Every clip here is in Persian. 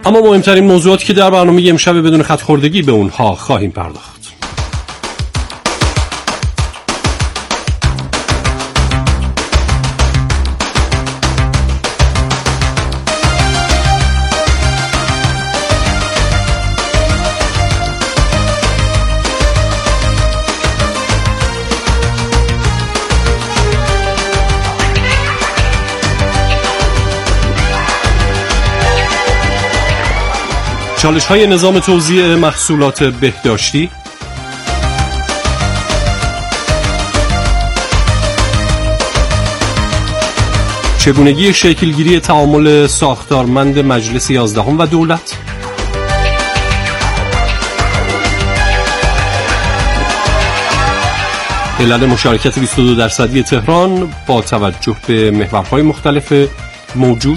اما مهمترین موضوعاتی که در برنامه امشب بدون خط خوردگی به اونها خواهیم پرداخت. چالش‌های نظام توزیع محصولات بهداشتی، چگونگی شکلگیری تعامل ساختارمند مجلس 11 و دولت، علل مشارکت 22% تهران با توجه به محورهای مختلف موجود،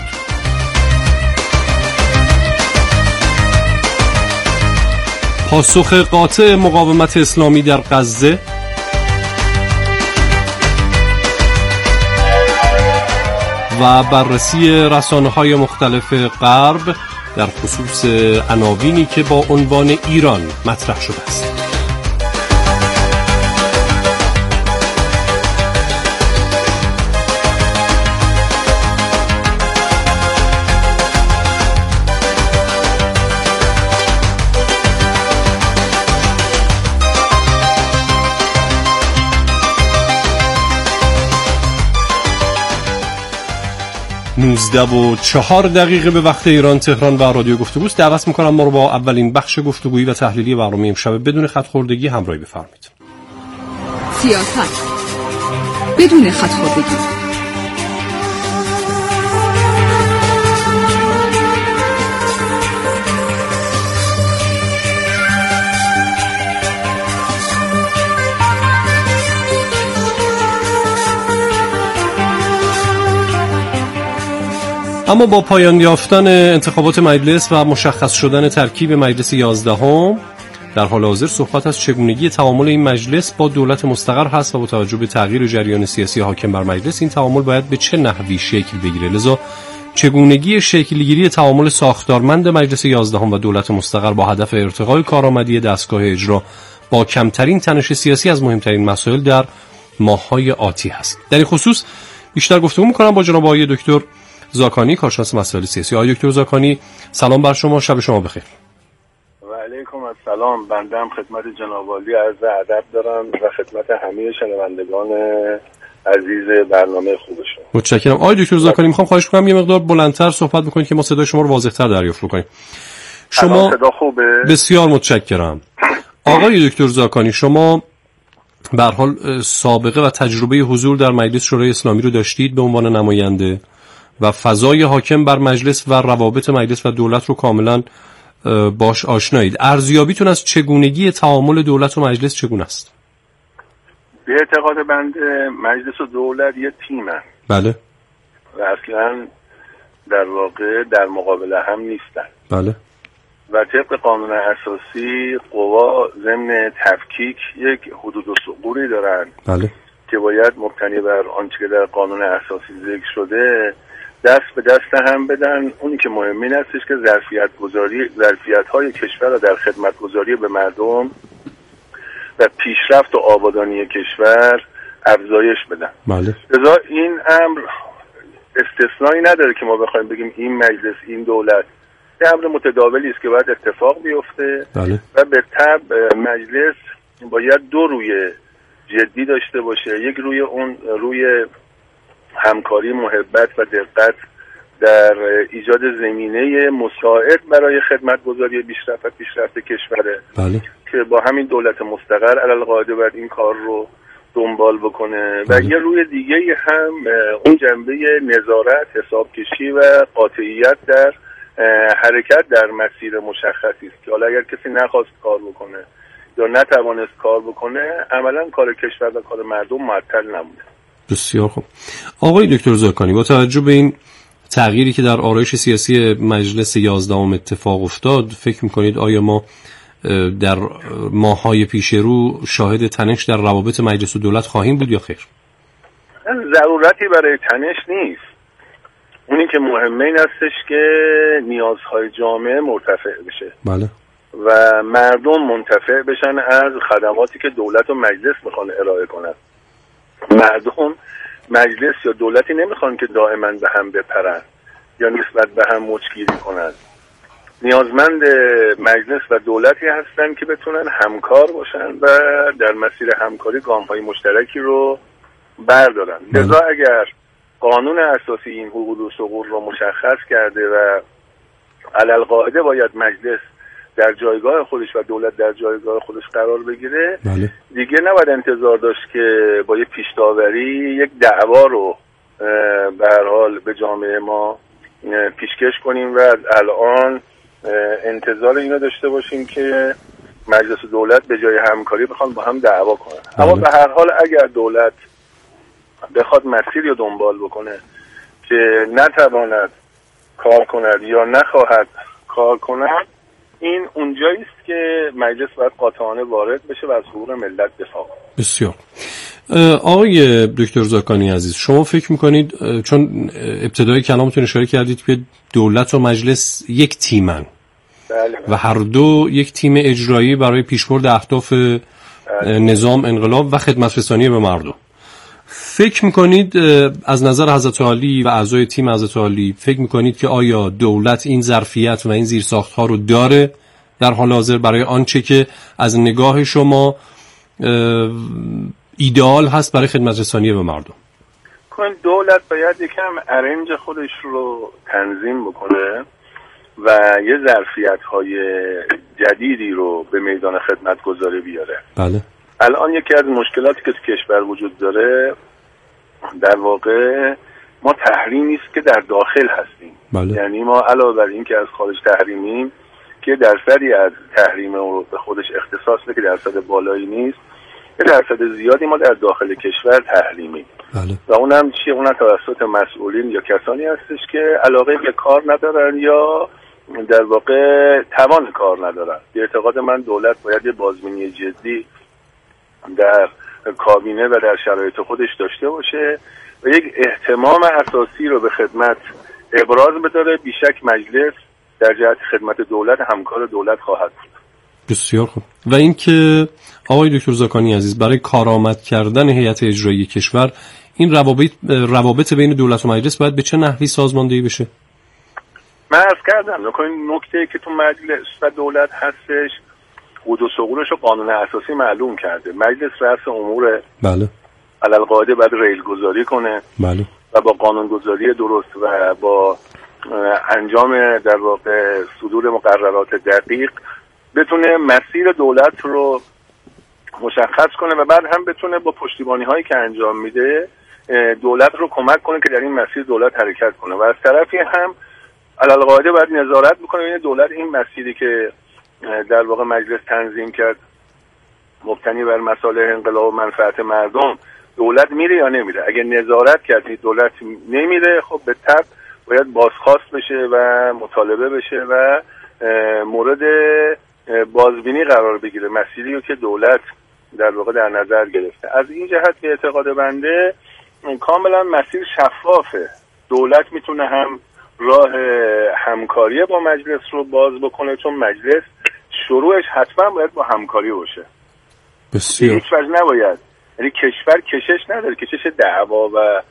پاسخ قاطع مقاومت اسلامی در غزه و بررسی رسانه‌های مختلف غرب در خصوص عناوینی که با عنوان ایران مطرح شده است. نوزده و 4 دقیقه به وقت ایران تهران و رادیو گفتگوست. دعوت میکنم ما رو با اولین بخش گفتگویی و تحلیلی برنامه امشب بدون خط خوردگی همراهی بفرمایید. سیاست بدون خط خوردگی. اما با پایان یافتن انتخابات مجلس و مشخص شدن ترکیب مجلس 11 در حال حاضر صحبت از چگونگی تعامل این مجلس با دولت مستقر هست و با توجه به تغییر جریان سیاسی حاکم بر مجلس این تعامل باید به چه نحوی شکل بگیره. لذا چگونگی شکلگیری تعامل ساختارمند مجلس 11 و دولت مستقر با هدف ارتقای کارآمدی دستگاه اجرا با کمترین تنش سیاسی از مهمترین مسائل در ماه‌های آتی هست. در این خصوص بیشتر گفتگو می‌کنم با جناب آقای دکتر زاکانی، کارشناس مسائل سیاسی. آقای دکتر زاکانی سلام بر شما، شب شما بخیر. و علیکم السلام. بنده هم خدمت جناب عالی عرض ادب دارم و خدمت همه شنوندگان عزیز برنامه خوب شما. متشکرم. آقای دکتر زاکانی میخوام خواهش کنم یه مقدار بلندتر صحبت بکنید که ما صدای شما رو واضح‌تر دریافت کنیم. شما صدا خوبه؟ بسیار متشکرم. آقای دکتر زاکانی شما به هر حال سابقه و تجربه حضور در مجلس شورای اسلامی رو داشتید به عنوان نماینده و فضای حاکم بر مجلس و روابط مجلس و دولت رو کاملا باش آشنایید. ارزیابیتون از چگونگی تعامل دولت و مجلس چگونه است؟ به اعتقاد بنده مجلس و دولت یه تیمن. بله. و اصلا در واقع در مقابل هم نیستن. بله. و طبق قانون اساسی قوا ضمن تفکیک یک حدود و ثغوری دارن. بله. که باید مبتنی بر آنچه که در قانون اساسی ذکر شده دست به دست هم بدن. اونی که مهم این هستش که ظرفیت‌های کشور را در خدمت‌گزاری به مردم و پیشرفت و آبادانی کشور افزایش بدن. بله. لذا این امر استثنایی نداره که ما بخوایم بگیم این مجلس این دولت. یه امر متداولی است که باید اتفاق بیفته. بله. و به طبع مجلس باید دو روی جدی داشته باشه. یک روی همکاری، محبت و دقت در ایجاد زمینه مساعد برای خدمت‌گزاری پیشرفت کشوره. بله. که با همین دولت مستقر علالقاعده باید این کار رو دنبال بکنه. بله. و یه روی دیگه هم اون جنبه نظارت، حسابکشی و قاطعیت در حرکت در مسیر مشخصی است که حالا اگر کسی نخواست کار بکنه یا نتوانست کار بکنه عملا کار کشور و کار مردم معطل نمونه. بسیار خوب. آقای دکتر زاکانی با توجه به این تغییری که در آرایش سیاسی مجلس 11 اتفاق افتاد فکر می‌کنید آیا ما در ماه‌های پیش رو شاهد تنش در روابط مجلس و دولت خواهیم بود یا خیر؟ ضرورتی برای تنش نیست. اونی که مهمه این هستش که نیازهای جامعه مرتفع بشه. بله. و مردم منتفع بشن از خدماتی که دولت و مجلس میخوان ارائه کنن. مردم مجلس یا دولتی نمیخوان که دائما به هم بپرن یا نسبت به هم مچگیری کنن. نیازمند مجلس و دولتی هستن که بتونن همکار باشن و در مسیر همکاری گام‌های مشترکی رو بردارن. لذا اگر قانون اساسی این حقوق و ثغور رو مشخص کرده و علالقاعده باید مجلس در جایگاه خودش و دولت در جایگاه خودش قرار بگیره، دیگه نباید انتظار داشت که با یه پیش‌داوری یک دعوا رو به هر حال به جامعه ما پیشکش کنیم و الان انتظار اینو داشته باشیم که مجلس و دولت به جای همکاری بخوان با هم دعوا کنن. اما به هر حال اگر دولت بخواد مسیری رو دنبال بکنه که نتواند کار کند یا نخواهد کار کند، این اونجایی است که مجلس باید قاطعانه وارد بشه و از حقوق ملت دفاع کنه. بسیار. آقای دکتر زاکانی عزیز، شما فکر میکنید، چون ابتدای کلامتون اشاره کردید که دولت و مجلس یک تیمن، بله، و هر دو یک تیم اجرایی برای پیشبرد اهداف نظام، انقلاب و خدمت رسانی به مردم، فکر میکنید از نظر حضرت عالی و اعضای تیم حضرت عالی فکر میکنید که آیا دولت این ظرفیت و این زیرساخت‌ها رو داره در حال حاضر برای آنچه که از نگاه شما ایدئال هست برای خدمت رسانی به مردم؟ دولت باید یکم ارنج خودش رو تنظیم بکنه و یه ظرفیت‌های جدیدی رو به میدان خدمت گذاری بیاره. بله. الان یکی از مشکلاتی که تو کشور وجود داره در واقع ما تحریمی است که در داخل هستیم. بله. یعنی ما علاوه بر این که از خارج تحریمیم که درصدی از تحریم رو به خودش اختصاص بده که درصد بالایی نیست، یه درصد زیادی ما در داخل کشور تحریمیم. بله. و اونم چیه؟ اونم توسط مسئولین یا کسانی هستش که علاقه به کار ندارن یا در واقع توان کار ندارن. به اعتقاد من دولت باید یه بازبینی جدی در کابینه و در شرایط خودش داشته باشه و یک اهتمام اساسی رو به خدمت ابراز بداره. بیشک مجلس در جهت خدمت دولت همکار دولت خواهد بود. بسیار خوب. و اینکه آقای دکتر زاکانی عزیز، برای کارآمد کردن هیئت اجرایی کشور این روابط بین دولت و مجلس باید به چه نحوی سازماندهی بشه؟ من عرض کردم نکته که تو مجلس و دولت هستش، حدود و ثغورش رو قانون اساسی معلوم کرده. مجلس رأس امور، بله، علالقاعده باید ریل گذاری کنه، بله، و با قانون گذاری درست و با انجام در واقع صدور مقررات دقیق بتونه مسیر دولت رو مشخص کنه و بعد هم بتونه با پشتیبانی هایی که انجام میده دولت رو کمک کنه که در این مسیر دولت حرکت کنه و از طرفی هم علالقاعده باید نظارت بکنه این دولت این مسیری که در واقع مجلس تنظیم کرد مبتنی بر مصالح انقلاب و منفعت مردم، دولت میره یا نمیره. اگه نظارت کردی دولت نمیره، خب به تبع باید بازخواست بشه و مطالبه بشه و مورد بازبینی قرار بگیره مسیری رو که دولت در واقع در نظر گرفته. از این جهت به اعتقاد بنده کاملا مسیر شفافه. دولت میتونه هم راه همکاری با مجلس رو باز بکنه، چون مجلس شروعش حتما باید با همکاری باشه. بسیار. هیچ وجه نباید، یعنی کشور کشش نداره، کشش دعوا و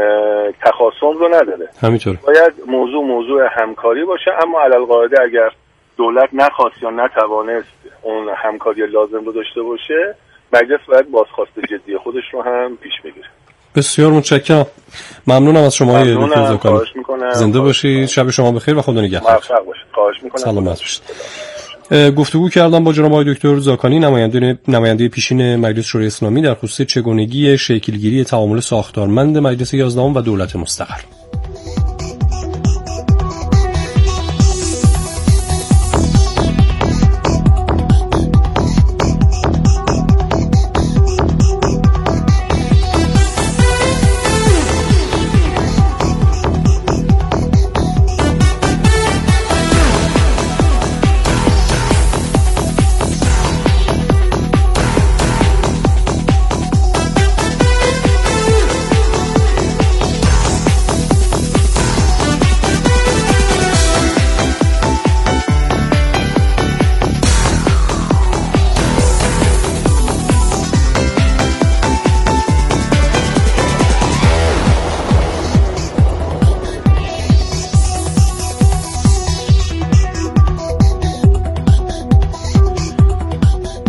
تخاصم رو نداره. همینطور. باید موضوع همکاری باشه، اما علالقاعده اگر دولت نخواست یا نتوانست اون همکاری لازم رو داشته باشه، مجلس باید بازخواست جدی خودش رو هم پیش بگیره. بسیار متشکرم. ممنونم از شما آقای دکتر زاکانی. زنده باشید. شب شما بخیر و خدا نگهدار. موفق باشید. خواهش می‌کنم. سلامت باشید. گفتگو کردم با جناب آقای دکتر زاکانی، نماینده پیشین مجلس شورای اسلامی در خصوص چگونگی شکلگیری تعامل ساختارمند مجلس 11 و دولت مستقر.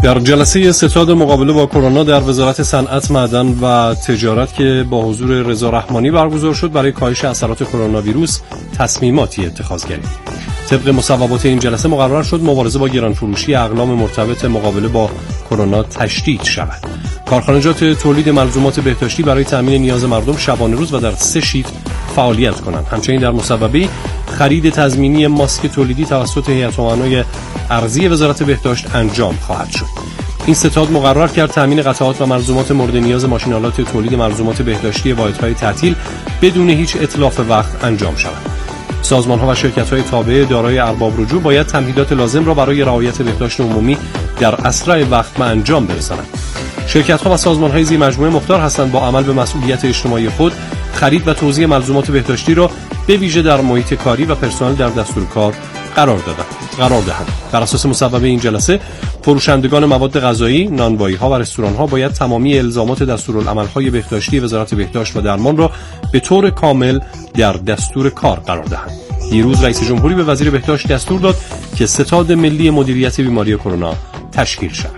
در جلسه ستاد مقابله با کرونا در وزارت صنعت، معدن و تجارت که با حضور رضا رحمانی برگزار شد، برای کاهش اثرات کرونا ویروس تصمیماتی اتخاذ گردید. طبق مصوبات این جلسه مقرر شد مبارزه با گرانفروشی اقلام مرتبط مقابله با کرونا تشدید شود. کارخانجات تولید ملزومات بهداشتی برای تامین نیاز مردم شبانه روز و در 3 شیفت فعالیت کنند. همچنین در مصوبه خرید تضمینی ماسک تولیدی توسط هیئت امنای ارضی وزارت بهداشت انجام خواهد شد. این ستاد مقرر کرد تامین قطعات و ملزومات مورد نیاز ماشین‌آلات تولید ملزومات بهداشتی واحدهای تعطیل بدون هیچ اتلاف وقت انجام شود. سازمان‌ها و شرکت‌های تابع دارای ارباب رجوع باید تمهیدات لازم را برای رعایت بهداشت عمومی در اسرع وقت به انجام برسانند. شرکت‌ها و سازمان‌های زیر مجموعه مختار هستند با عمل به مسئولیت اجتماعی خود خرید و توزیع ملزومات بهداشتی را به ویژه در محیط کاری و پرسنل در دستور کار قرار دهند. بر اساس مصوبه این جلسه فروشندگان مواد غذایی، نانوایی‌ها و رستوران‌ها باید تمامی الزامات دستورالعمل‌های بهداشتی وزارت بهداشت و درمان را به طور کامل در دستور کار قرار دهند. دیروز رئیس جمهوری به وزیر بهداشت دستور داد که ستاد ملی مدیریت بیماری کرونا تشکیل شود.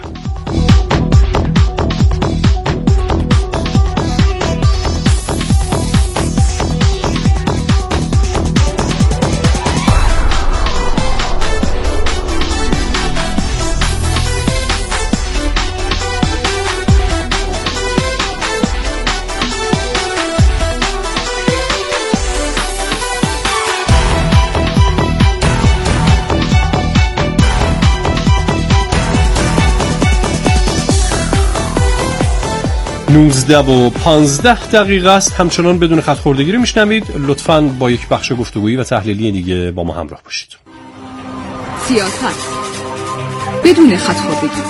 نوزده و 15 دقیقه است. همچنان بدون خط خوردگی میشنوید. لطفاً با یک بخش گفتگویی و تحلیلی دیگه با ما همراه باشید. سیاست بدون خط خوردگی.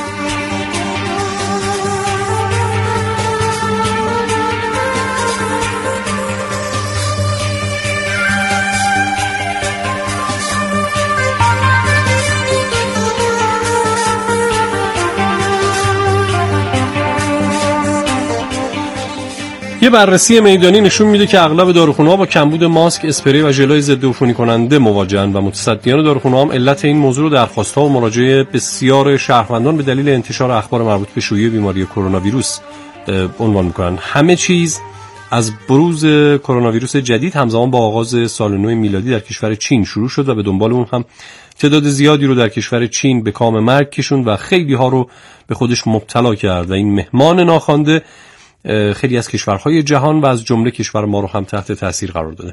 یه بررسی میدانی نشون میده که اغلب داروخونه‌ها با کمبود ماسک، اسپری و ژل‌های ضد عفونی کننده مواجهن و متصدیان داروخونه‌ها هم علت این موضوع رو درخواست‌ها و مراجعه بسیار شهروندان به دلیل انتشار اخبار مربوط به شیوع بیماری کرونا ویروس عنوان میکنن. همه چیز از بروز کرونا ویروس جدید همزمان با آغاز سال نو میلادی در کشور چین شروع شد و به دنبال اون هم تعداد زیادی رو در کشور چین به کام مرگ کشوند و خیلی ها رو به خودش مبتلا کرد و این مهمان ناخوانده خیلی از کشورهای جهان و از جمله کشور ما رو هم تحت تاثیر قرار داده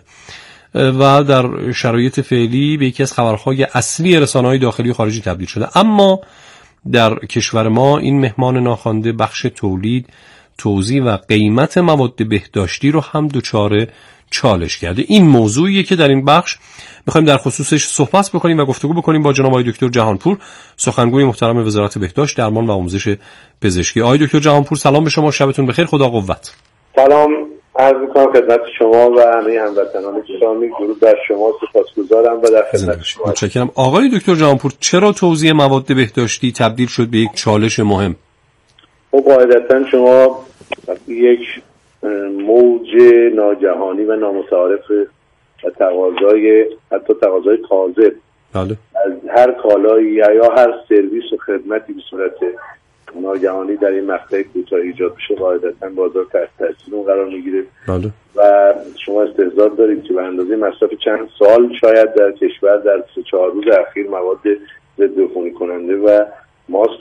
و در شرایط فعلی به یکی از خبرهای اصلی رسانه‌های داخلی و خارجی تبدیل شده. اما در کشور ما این مهمان ناخوانده بخش تولید، توزیع و قیمت مواد بهداشتی رو هم دچار چالش کرده. این موضوعیه که در این بخش می‌خوایم در خصوصش صحبت بکنیم و گفتگو بکنیم با جناب آقای دکتر جهانپور، سخنگوی محترم وزارت بهداشت، درمان و آموزش پزشکی. آقای دکتر جهانپور سلام به شما، شبتون بخیر، خدا قوت. سلام عرض می‌کنم خدمت شما و همه هموطنان گرامی. درود بر شما، سپاسگزارم و در خدمت شما. متشکرم. آقای دکتر جهانپور، چرا توزیع مواد بهداشتی تبدیل شد به یک چالش مهم؟ قاعدتاً شما یک موج ناجهانی و نامتعارف و حتی تقاضای کاذب از هر کالایی یا هر سرویس و خدمتی به صورت ناگهانی در این مقطع کوتاه ایجاد بشه، قاعدتاً بازار تحت تاثیر اون قرار میگیره و شما استحضار دارید که به اندازه مصرف چند سال شاید در کشور در 3-4 روز اخیر مواد ضد عفونی کننده و ماسک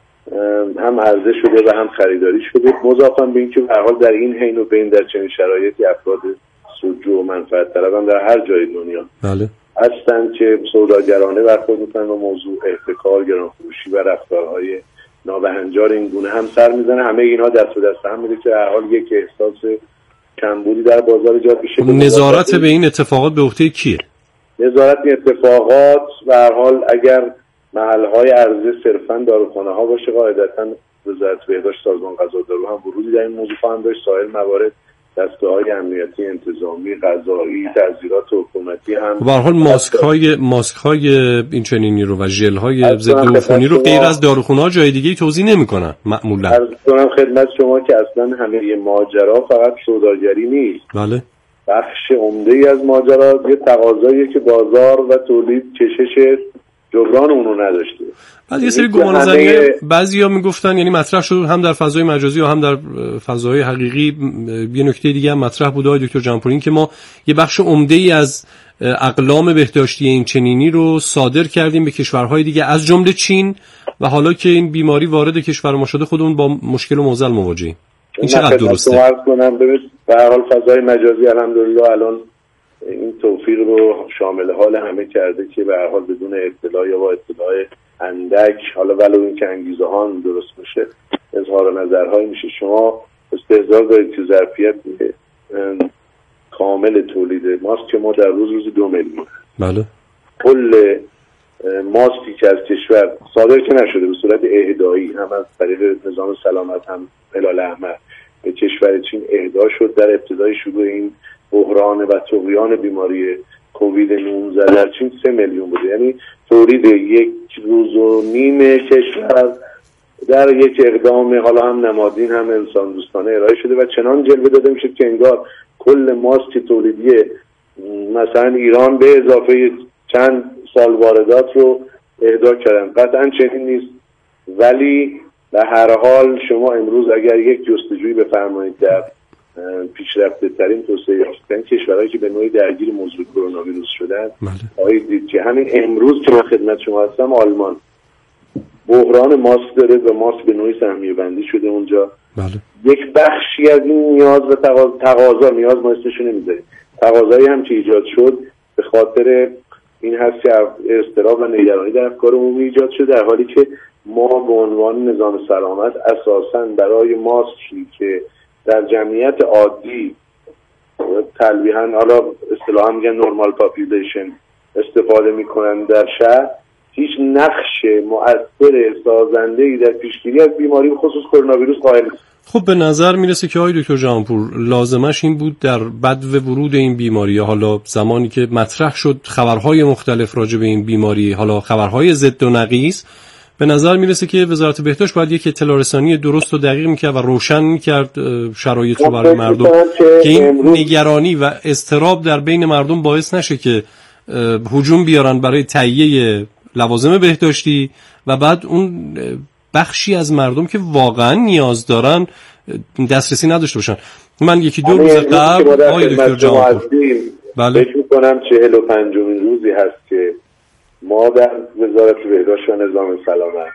هم عرضه شده و هم خریداری شده، مضافاً به اینکه به هر حال در این حین و بین در چنین شرایطی افراد سودجو و منفعت طلب هم در هر جای دنیا هستند که سوداگرانه برخورد میکنن و موضوع احتکار، گرانفروشی و رفتارهای نابهنجار این گونه هم سر میزنه. همه اینها دست به دست هم میده که هر حال یک احساس کمبودی در بازار ایجاد بشه. نظارت به این اتفاقات به عهده کیه؟ نظارت به اتفاقات به هر حال اگر محل‌های عرضه صرفاً داروخانه‌ها باشه، قاعدتاً وزارت بهداشت، سازمان غذا و دارو هم ورودی در این موضوع خواهند داشت. سایر موارد دستگاه‌های امنیتی، انتظامی، قضایی، تحضیرات حکومتی هم به هر حال ماسک‌های این چنینی رو و ژل‌های ضد عفونی رو غیر از داروخانه‌ها جای دیگه‌ای توزیع نمی‌کنن معمولاً. عرض کنم خدمت شما که اصلاً همه ماجرا فقط سوداگری نیست. بله. بخش عمده‌ای از ماجرا یه تقاضاییه که بازار و تولید کشش جبران اونو نداشته. بعد یه سری گمانه‌زنی بعضیا میگفتن، یعنی مطرح شد هم در فضای مجازی و هم در فضای حقیقی، یه نکته دیگه هم مطرح بود آقای دکتر جمپور، این که ما یه بخش عمده‌ای از اقلام بهداشتی این چنینی رو صادر کردیم به کشورهای دیگه از جمله چین و حالا که این بیماری وارد کشور ما شده خودمون با مشکل و معضل مواجهیم. این چقدر درسته؟ به هر حال فضای مجازی الحمدلله الان این توفیق رو شامل حال همه کرده که به هر حال بدون اطلاع یا با اطلاع اندک، حالا ولو این که انگیزه ها درست میشه، اظهار نظرهایی میشه. شما استحضار دارید که ظرفیت کامل تولید ماسک ما در روز 2 میلیون. بله. کل ماسکی که از کشور صادر که نشده به صورت اهدایی، هم از طریق نظام سلامت هم هلال احمر به کشور چین اهدا شد در ابتدای شروع این بحران و طغیان بیماری کووید 19 در چین 3 میلیون بوده. یعنی تولید 1.5 روز کشور در یک اقدام حالا هم نمادین هم انسان دوستانه ارائه شده و چنان جلوه داده میشه که انگار کل ماسک تولیدی مثلا ایران به اضافه چند سال واردات رو اهدا کردن. قطعا چنین نیست، ولی به هر حال شما امروز اگر یک جستجویی بفرمایید در پیشرفته ترین توسعه یافته کشورهایی که به نوعی درگیر موضوع کرونا ویروس شدن، خواهید دید که همین امروز که من خدمت شما هستم آلمان بحران ماسک داره و ماسک به نوعی سهمیه بندی شده اونجا. یک بخشی از این نیاز و تقاضا، نیاز ما اسمشو نمیذاریم، تقاضایی هم که ایجاد شد به خاطر این هست که اضطراب و نگرانی در افکار عمومی ایجاد شده، در حالی که ما به عنوان نظام سلامت اساساً برای ماسکی که در جمعیت عادی تلویحاً حالا اصطلاحاً میگن نورمال پاپولیشن استفاده میکنن در شهر، هیچ نقش مؤثر سازنده‌ای در پیشگیری از بیماری خصوص کرونا ویروس قائل نیست. خب به نظر میرسه که آقای دکتر جهانپور لازمش این بود در بدو ورود این بیماری، حالا زمانی که مطرح شد خبرهای مختلف راجع به این بیماری، حالا خبرهای ضد و نقیض، به نظر میرسه که وزارت بهداشت باید یک اطلاع رسانی درست و دقیق میکرد و روشن میکرد شرایط رو برای مردم که این نگرانی و اضطراب در بین مردم باعث نشه که هجوم بیارن برای تهیه لوازم بهداشتی و بعد اون بخشی از مردم که واقعا نیاز دارن دسترسی نداشته باشن. من 1-2 روز قبل آقای دکتر جهانپور فکر می‌کنم 45مین روزی هست که ما در وزارت بهداشت و نظام سلامت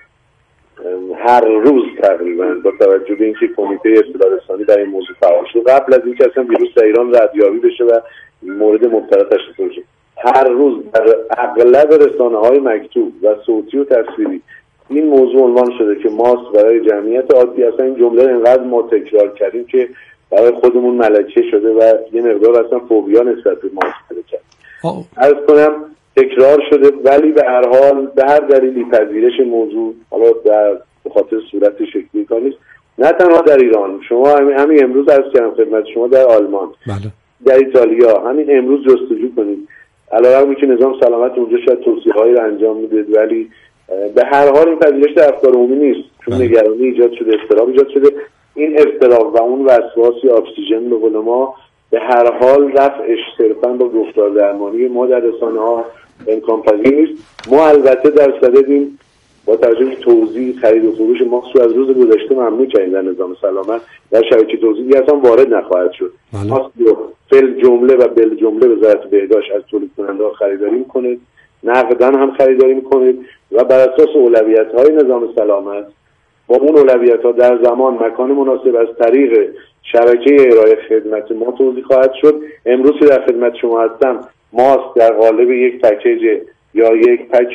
هر روز تقریبا با توجه به اینکه کمیته اطلاع رسانی در این موضوع فعال شد، قبل از اینکه اصلا ویروس در ایران ردیابی بشه و مورد مبتلا تشخیص بشه، هر روز در اغلب رسانه‌های مکتوب و صوتی و تصویری این موضوع عنوان شده که ماسک برای جمعیت عادی. اصلا این جمله اینقدر ما تکرار کردیم که برای خودمون ملکه شده و یه مقدار اصلا فوبیا نسبت به ماسک پیدا کرد. عرض کنم تکرار شده، ولی به هر حال به هر دلیلی پذیرش موضوع حالا در بخاطر صورت شکلی کار نیست، نه تنها در ایران. شما همین امروز عرض کردم خدمت شما در آلمان، در ایتالیا همین امروز جستجو کنید، علاوه که نظام سلامت اونجا شاید توصیه‌هایی رو انجام میده، ولی به هر حال این پذیرش در افکار عمومی نیست، چون نگرانی ایجاد شده، اضطراب ایجاد شده. این اضطراب و اون وسواس یا اکسیژن به قول ما به هر حال رفعش صرفاً با گفتار درمانی ما در رسانه‌ها امکان پذیر نیست. ما البته در صددیم با توجه به توزیع خرید و فروش ماسک از روز گذشته ممنوع کردیم در نظام سلامت، در شبکه توزیع دیگه اصلا وارد نخواهد شد. ماسک رو فل جمله و بل جمله وزارت بهداشت از تولید کننده‌ها خریداری می‌کنه، نقداً هم خریداری می‌کنه و بر اساس اولویت‌های نظام سلامت با اون اولویت‌ها در زمان مکان مناسب از طریق شبکه ارائه خدمت ما توزیع خواهد شد. امروز که در خدمت شما هستم ماسک در قالب یک پکیج یا یک پک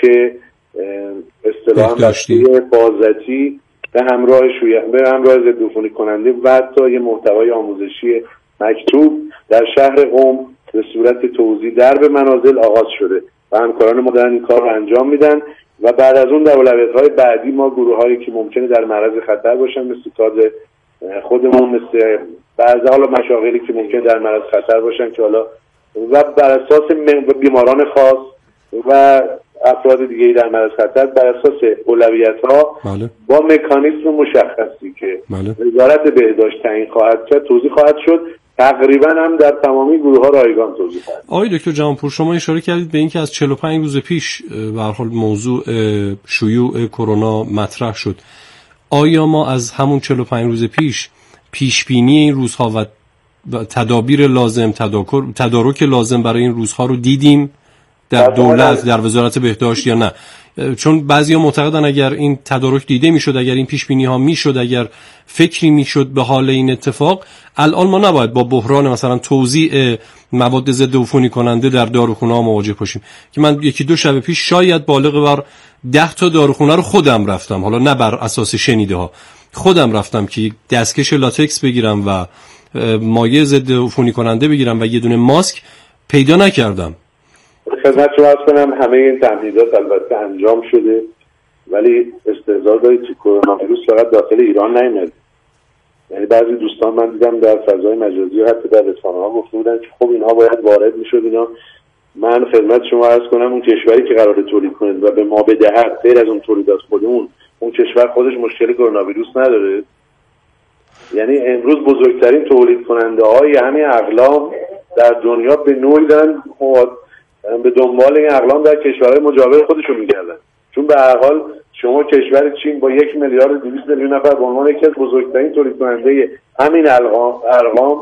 اصطلاحاً بسته حفاظتی به همراه ضد عفونی کننده و حتی یه محتوای آموزشی مکتوب در شهر قم به صورت توزیع در به منازل آغاز شده و همکاران ما دارن این کار رو انجام میدن و بعد از اون در اولویت‌های بعدی ما گروه‌هایی که ممکنه در معرض خطر باشن مثل کاد خودمون، مثل بعضی حالا مشاغلی که ممکنه در معرض خطر باشن که حالا و بر اساس بیماران خاص و افراد دیگه در معرض خطر بر اساس اولویت‌ها با مکانیزم مشخصی که وزارت بهداشت تعیین خواهد کرد توزیع خواهد شد تقریبا هم در تمامی گروه‌ها رایگان توضیح دادم. آقای دکتر جهانپور، شما اشاره کردید به اینکه از 45 روز پیش به هر حال موضوع شیوع کرونا مطرح شد. آیا ما از همون 45 روز پیش بینی این روزها و تدابیر لازم، تدارک لازم برای این روزها رو دیدیم در دولت، در وزارت بهداشت یا نه؟ چون بعضیا معتقدن اگر این تدارک دیده میشد، اگر این پیش بینی ها میشد، اگر فکری میشد به حال این اتفاق، الان ما نباید با بحران مثلا توزیع مواد ضد عفونی کننده در داروخونه ها مواجه باشیم. که من یکی دو شب پیش شاید بالغ بر 10 تا داروخونه رو خودم رفتم، حالا نه بر اساس شنیده ها، خودم رفتم که دستکش لاتکس بگیرم و مایع ضد عفونی کننده بگیرم و یه دونه ماسک پیدا نکردم. خدمت شما عرض کنم همه این تمهیدات البته انجام شده، ولی استحضار دارید که کرونا ویروس فقط داخل ایران نیامد. یعنی بعضی دوستان من دیدم در فضای مجازی و حتی در رسانه‌ها گفته بودن که خب اینها باید وارد میشد اینا. من خدمت شما عرض کنم اون کشوری که قراره تولید کنه و به ما بدهد غیر از اون تولیدات خودمون، اون کشور خودش مشکل کرونا ویروس نداره. یعنی امروز بزرگترین تولید کننده های همین اقلام در دنیا به نوعی دارن به دنبال این اقلام در کشورهای مجاور خودشون میگردن. چون به هر حال شما کشور چین با 1 میلیارد 200 میلیون نفر به عنوان یکی از بزرگترین تولید کننده همین ارقام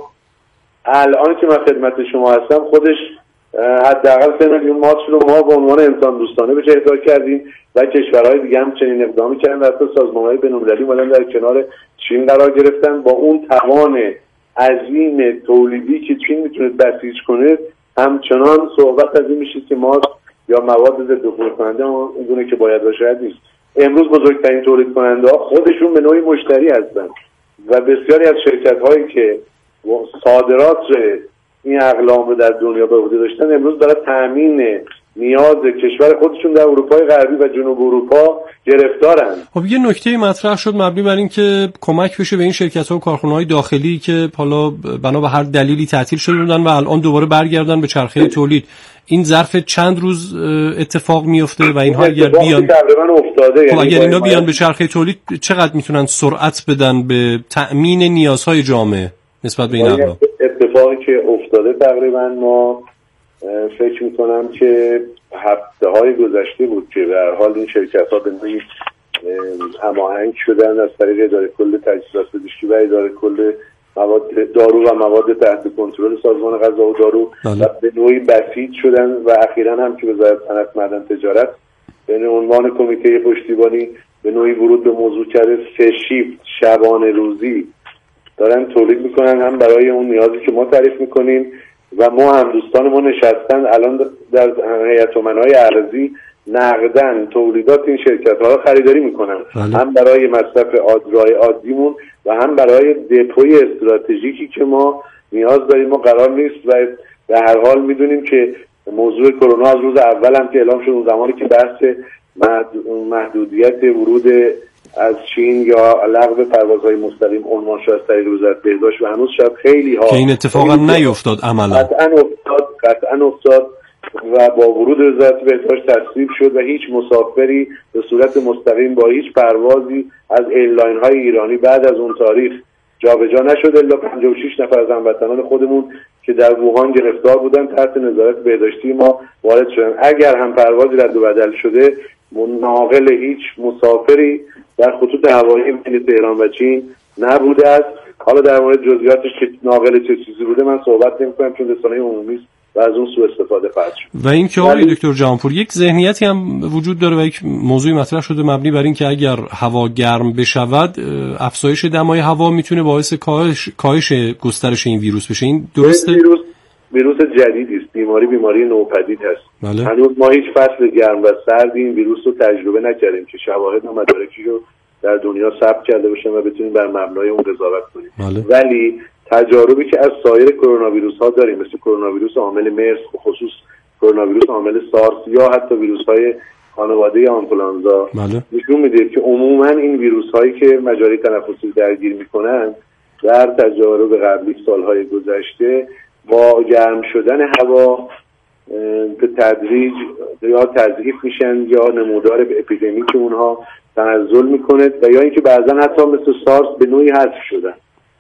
الان که من خدمت شما هستم خودش حداقل 3 میلیون ماسک رو ما به عنوان انسان دوستانه بهش اهدا کردیم و کشورهای دیگه هم چنین اقدامی کردن. حتی سازمان‌های بین‌المللی اومدن در کنار چین قرار گرفتن. با اون توان عظیم تولیدی که چین میتونه بسیج کنه، همچنان صحبت از این میشه که ماسک یا مواد ضد عفونی کننده اونگونه که باید باشه نیست. امروز بزرگترین تولید کننده ها خودشون به نوعی مشتری هستن و بسیاری از شرکت هایی که صادرات این اقلام رو در دنیا به عهده داشتن امروز داره تامین نیاز کشور خودشون در اروپای غربی و جنوب اروپا گرفتارن. خب یه نکته مطرح شد مبنی بر این که کمک بشه به این شرکت‌ها و کارخانه‌های داخلی که حالا بنا به هر دلیلی تعطیل شده بودن و الان دوباره برگردن به چرخه تولید. این ظرف چند روز اتفاق میفته و اینها اگر بیان تقریبا افتاده، خب اگر اینا بیان به چرخه تولید چقدر میتونن سرعت بدن به تأمین نیازهای جامعه نسبت به این اقلام؟ اتفاقی که افتاده تقریبا ما فکر میکنم که هفته‌های گذشته بود که به هر حال این شرکت‌ها به نوعی هماهنگ شدن از طریق اداره کل تجهیزات پزشکی و اداره کل مواد دارو و مواد تحت کنترل سازمان غذا و دارو و به نوعی بسیج شدن و اخیراً هم که وزارت صنعت معدن تجارت به عنوان کمیته پشتیبانی به نوعی ورود به موضوع کرده. 3 شیفت شبانه روزی دارن تولید میکنن، هم برای اون نیازی که ما تعریف میکنیم و ما هم دوستان ما نشستن الان در هیئت امنای ارضی نقدن تولیدات این شرکت‌ها رو خریداری میکنن، هم برای مصرف عادیمون و هم برای دپوی استراتژیکی که ما نیاز داریم. ما قرار نیست و به هر حال میدونیم که موضوع کرونا از روز اول هم که اعلام شد، اون زمانی که بحث محدودیت ورود از چین یا لغو پروازهای مستقیم عنوان شد از طریق وزارت بهداشت و هنوز شاید خیلی ها که این اتفاق هم نیفتاد عملا قطعا افتاد و با ورود وزارت بهداشت تصویب شد و هیچ مسافری به صورت مستقیم با هیچ پروازی از ایرلاین های ایرانی بعد از اون تاریخ جابجا نشد الا 56 نفر از هموطنان خودمون که در ووهان گرفتار بودن تحت نظارت بهداشتی ما وارد شدن. اگر هم پروازی رد و بدل شده ناقل هیچ مسافری در خطوط هوایی بین تهران و چین نبوده است. حالا در مورد جزئیاتش که ناقل چه چیزی بوده من صحبت نمی‌کنم چون رسانه عمومی است و از اون سوء استفاده خواهد شد. و این که آقای دکتر جهانپور یک ذهنیتی هم وجود داره و یک موضوعی مطرح شده مبنی بر این که اگر هوا گرم بشود افزایش دمای هوا میتونه باعث کاهش گسترش این ویروس بشه. این درسته؟ ویروس جدیدی است، بیماری نوپدید هست. بله. هنوز ما هیچ فصل گرم و سردی این ویروس رو تجربه نکردیم که شواهد و مدارکی رو در دنیا ثبت کرده باشن و بتونیم بر مبنای اون قضاوت کنیم. بله. ولی تجاربی که از سایر کرونا ویروس ها داریم مثل کرونا ویروس عامل مرس، خصوص کرونا ویروس عامل سارس یا حتی ویروس های خانواده آنفولانزا نشون میده که عموما این ویروس هایی که مجاری تنفسی درگیر میکنن در تجارب قبلی سالهای گذشته با گرم شدن هوا به تدریج یا تضعیف میشن یا نمودار اپیدمیک اونها تنزل میکنه و یا اینکه بعضا حتی مثل سارس به نوعی حذف شدن.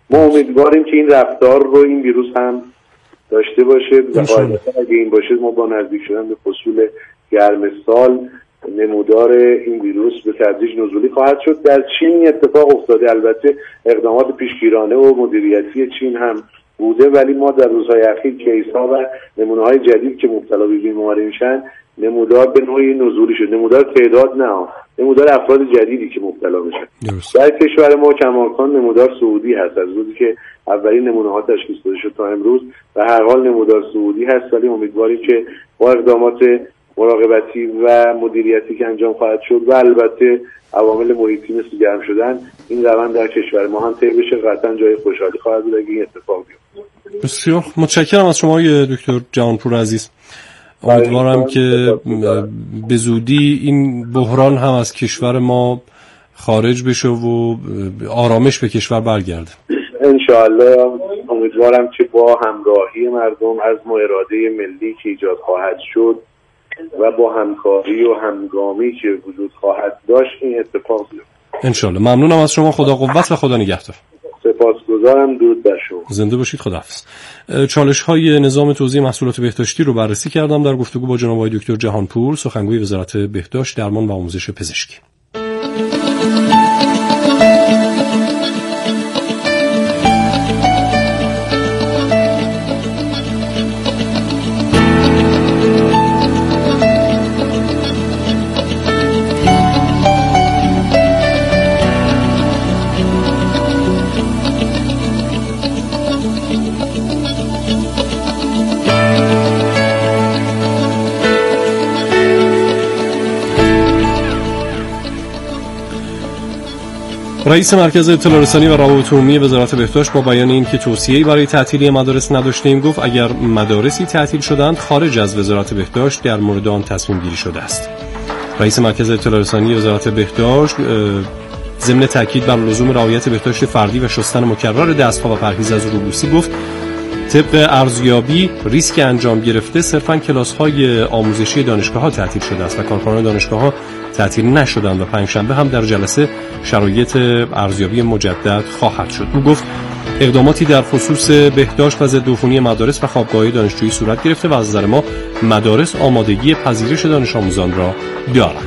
ما امیدواریم که این رفتار رو این ویروس هم داشته باشه و قاعدتا اگه این باشه ما با نزدیک شدن به فصول گرم سال نمودار این ویروس به تدریج نزولی خواهد شد. در چین اتفاق افتاده، البته اقدامات پیشگیرانه و مدیریتی چین هم بوده، ولی ما در روزهای اخیر کیس‌ها و نمونه‌های جدید که مبتلا به بیماری میشن نمودار به نوعی نزولی شد. نمودار تعداد نه، نمودار افراد جدیدی که مبتلا میشن. در کشور ما کماکان نمودار صعودی هست از روزی که اولین نمونه‌ها تشخیص داده شد تا امروز، و هر حال نمودار صعودی هست، ولی امیدواریم که با اقدامات مراقبتی و مدیریتی که انجام خواهد شد و البته عوامل محیطی مثل گرم شدن این روند در کشور ما هم طی بشه. قطعا جای خوشحالی خواهد بود اگه این اتفاق بیفته. بسیار متشکرم از شما دکتر جهانپور عزیز. امیدوارم که به زودی این بحران هم از کشور ما خارج بشه و آرامش به کشور برگرده. انشاءالله امیدوارم که با همراهی مردم، عزم و اراده ملی که ایجاد خواهد شد و با همکاری و همگامی که وجود خواهد داشت این اتفاق بیفته. انشاءالله. ممنونم از شما. خدا قوت و خدا نگهدار. سپاسگزارم. درود بر شما. زنده باشید. خداحافظ. چالش‌های نظام توزیع محصولات بهداشتی رو بررسی کردم در گفتگو با جناب آقای دکتر جهانپور، سخنگوی وزارت بهداشت، درمان و آموزش پزشکی. رئیس مرکز اطلاع رسانی و روابط عمومی وزارت بهداشت با بیان اینکه توصیه‌ای برای تعطیلی مدارس نداشتیم گفت اگر مدارسی تعطیل شدند خارج از وزارت بهداشت در مورد آن تصمیم گیری شده است. رئیس مرکز اطلاع رسانی وزارت بهداشت ضمن تاکید بر لزوم رعایت بهداشت فردی و شستن مکرر دست‌ها و پرهیز از روبوسی گفت طبق ارزیابی ریسک انجام گرفته صرفاً کلاس‌های آموزشی دانشگاه‌ها تعطیل شده است و کارکنان دانشگاه‌ها تعطیل نشدند و پنجشنبه هم در جلسه شرایط ارزیابی مجدد خواهد شد. او گفت اقداماتی در خصوص بهداشت و ضدعفونی مدارس و خوابگاه‌های دانشجویی صورت گرفته و از نظر ما مدارس آمادگی پذیرش دانش آموزان را دارند.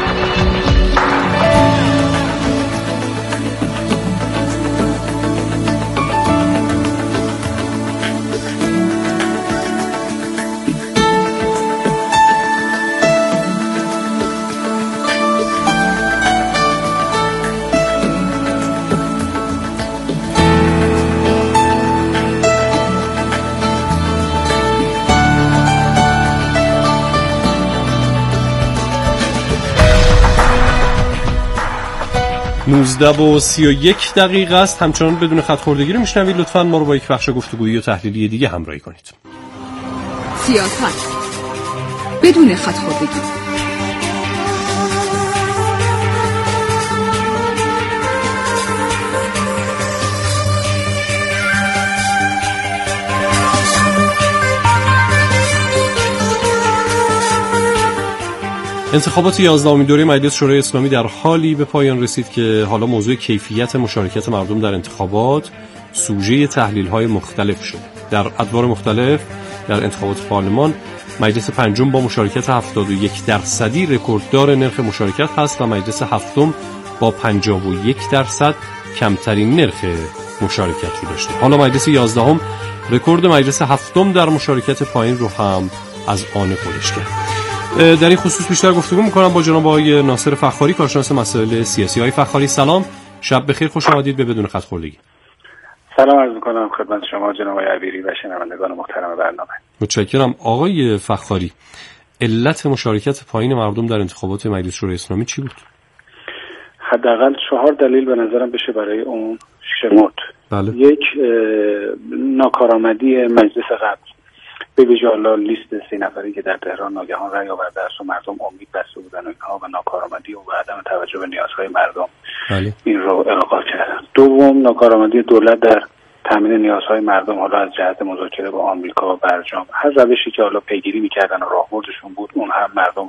و 31 دقیقه است. همچنان بدون خط خوردگی رو میشنوید. لطفاً ما رو با یک بخش گفتگویی و تحلیلی دیگه همراهی کنید. سیاست بدون خط خوردگی. انتخابات 11مین دوره مجلس شورای اسلامی در حالی به پایان رسید که حالا موضوع کیفیت مشارکت مردم در انتخابات سوژه تحلیل‌های مختلف شد. در ادوار مختلف در انتخابات پارلمان مجلس پنجم با مشارکت 71% رکورددار نرخ مشارکت هست و مجلس هفتم با 51% کمترین نرخ مشارکت رو داشته. حالا مجلس 11ام رکورد مجلس هفتم در مشارکت پایین رو هم از آن خودش کرد. در این خصوص بیشتر گفتگو می‌کنم با جناب آقای ناصر فخاری، کارشناس مسائل سیاسی. آقای فخاری سلام، شب بخیر، خوش آمدید به بدون خط خوردگی. سلام عرض می‌کنم خدمت شما جناب آقای عبیری و شنوندگان محترم برنامه. متشکرم. آقای فخاری، علت مشارکت پایین مردم در انتخابات مجلس شورای اسلامی چی بود؟ حداقل 4 دلیل به نظرم بشه برای اون شمرد. بله. یک، ناکارآمدی مجلس قبل، به ویژه لیست 3 نفری که در تهران ناگهان رأی آورده است و مردم امید بسته بودن و اینها و ناکارآمدی و عدم توجه به نیازهای مردم. بله. این رو القا کردن. دوم، ناکارآمدی دولت در تامین نیازهای مردم، حالا از جهت مذاکره با آمریکا و برجام، هر روشی که حالا پیگیری می‌کردن و راهبردشون بود اون هم مردم